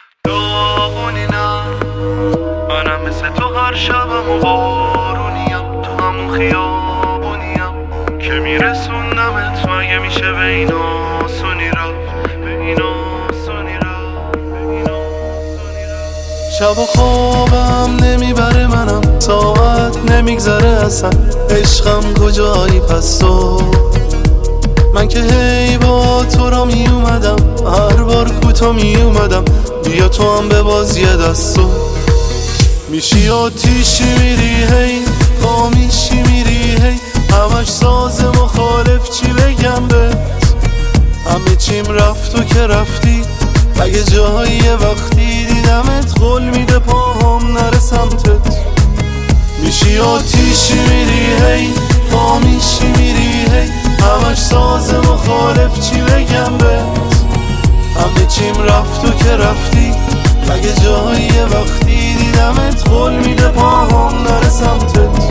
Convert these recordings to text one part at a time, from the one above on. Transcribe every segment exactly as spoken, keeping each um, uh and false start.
داغونی نه، منم مثل تو هر شبم و بارونیم، تو همون خیابونیم که میرسوندمت. مگه میشه به این آسونی رفت، به این آسونی رفت، به این آسونی رفت. شب و خوابم نمیبره منم، ساعت نمیگذره اصلا، عشقم کجایی پس تو؟ من که هی با تو را می اومدم، هر بار کوتا می اومدم، بیا تو هم به بازی دستو. میشی آتیشی میری هی، پا میشی میری هی، همش ساز مخالف، چی بگم بهت؟ همه چیم رفت و که رفتی، اگه جایی وقتی دیدمت قول میده پاهم نره سمتت. میشی آتیشی میری هی، پا میشی میری هی، همش ساز مخالف، چی بگم بهت؟ همه چیم رفت و که رفتی، اگه جایی وقتی دیدمت قول میده پاهم نره سمتت.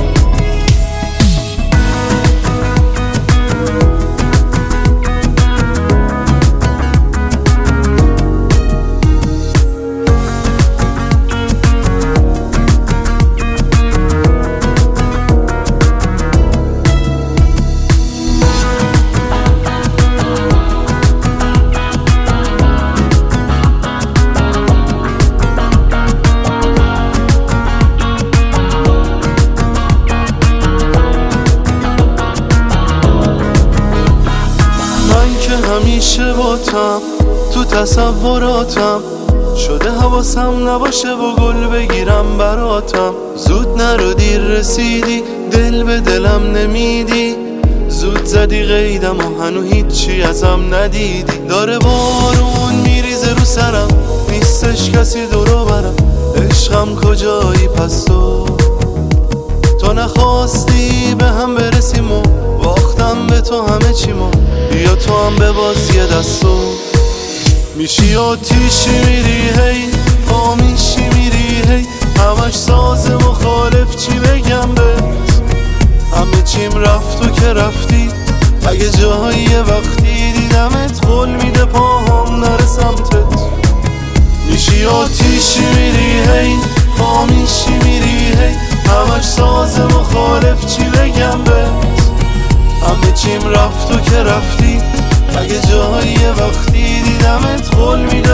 همیشه باتم تو تصوراتم، شده حواسم نباشه و گل بگیرم براتم. زود نرو دیر رسیدی، دل به دلم نمیدی، زود زدی قیدم و هنو هیچی ازم ندیدی. داره بارون میریزه رو سرم، نیستش کسی دورو برم، عشقم کجایی پس تو؟ تو نخواستی به هم برسیم و باختم به تو همه چیمو، بیا تو هم به بازی دستو. میشی آتیشی میری هی، پا میشی میری هی، همش ساز مخالف، چی بگم بهت؟ همه چیم رفت و که رفتی، اگه جایی وقتی دیدمت قول میده پاهم نره سمتت. میشی آتیشی میری هی، پا میشی میری هی، همش ساز مخالف، چی بگم بهت؟ همه چیم رفت و که رفتی، اگه جایی وقتی دیدمت قول میده